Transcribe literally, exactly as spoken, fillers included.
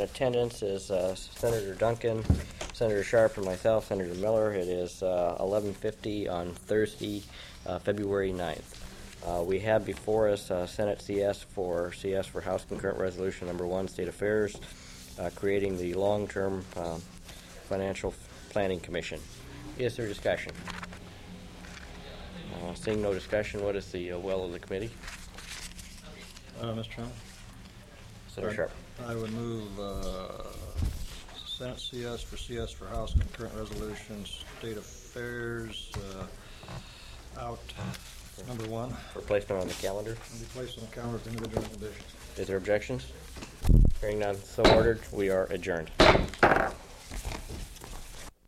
attendance is uh, Senator Duncan, Senator Sharp, and myself, Senator Miller. It is uh, eleven fifty on Thursday, uh, February ninth. Uh, we have before us uh, Senate C S for C S for House Concurrent Resolution Number One, State Affairs, uh, creating the Long-Term uh, Financial Planning Commission. Is there discussion? Uh, seeing no discussion, what is the uh, will of the committee? Uh, Mister Chairman? Senator Sharp. I would move uh, Senate C S for C S for House Concurrent Resolutions, State Affairs, uh, out number one. For placement on the calendar. And be placed on the calendar with individual conditions. Is there objections? Hearing none, so ordered. We are adjourned.